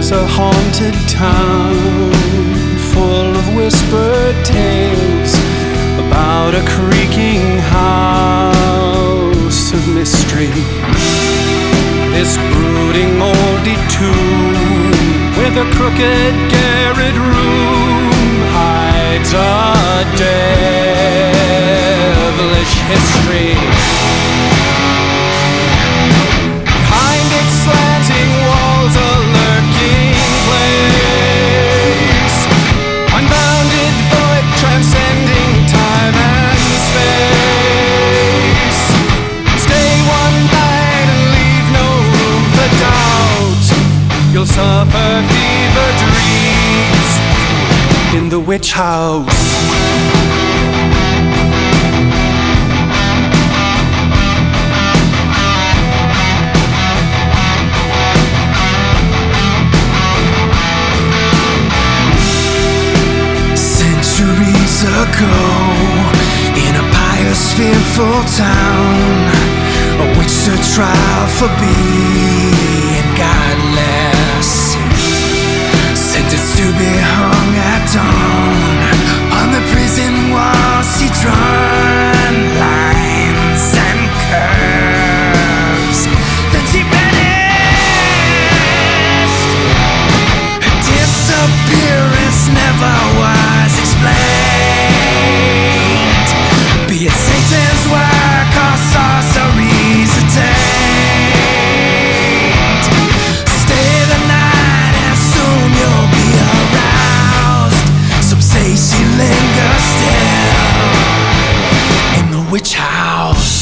It's a haunted town, full of whispered tales about a creaking house of mystery. This brooding moldy tomb with a crooked garret room hides a devilish history. Behind its slanting walls, a lurking place, unbounded void transcending time and space. Stay one night and leave no room for doubt. You'll suffer fever dreams in the witch house. Centuries ago, in a pious, fearful town, a witch stood trial for being godless, sentenced to be hung at dawn. On the prison walls she drawn lines and curves. Then she vanished. Her disappearance never was explained, be it Satan's work or sorcery's attained. Stay the night and soon you'll be aroused. Some say she lingers still in the witch house.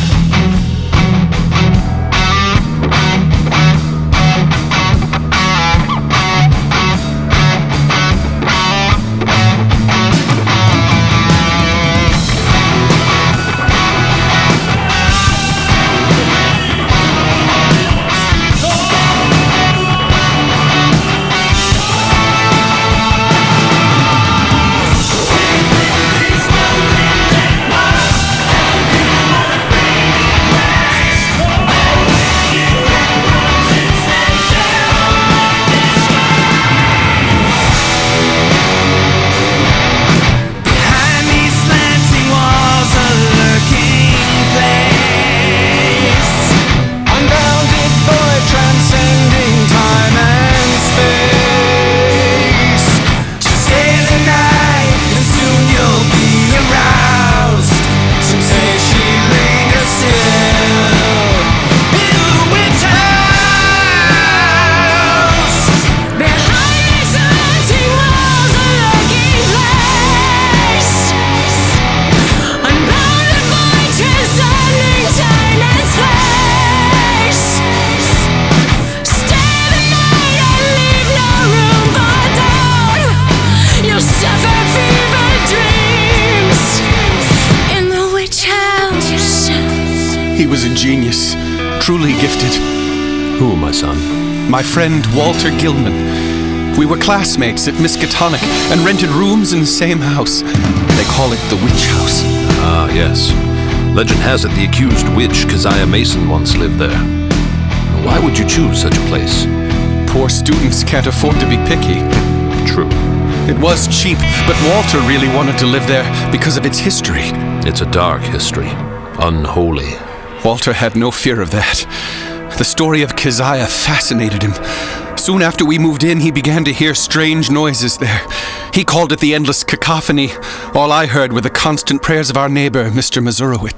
He was a genius, truly gifted. Who, my son? My friend Walter Gilman. We were classmates at Miskatonic and rented rooms in the same house. They call it the Witch House. Ah, yes. Legend has it the accused witch, Keziah Mason, once lived there. Why would you choose such a place? Poor students can't afford to be picky. True. It was cheap, but Walter really wanted to live there because of its history. It's a dark history. Unholy. Walter had no fear of that. The story of Keziah fascinated him. Soon after we moved in, he began to hear strange noises there. He called it the endless cacophony. All I heard were the constant prayers of our neighbor, Mr. Mazurowitz.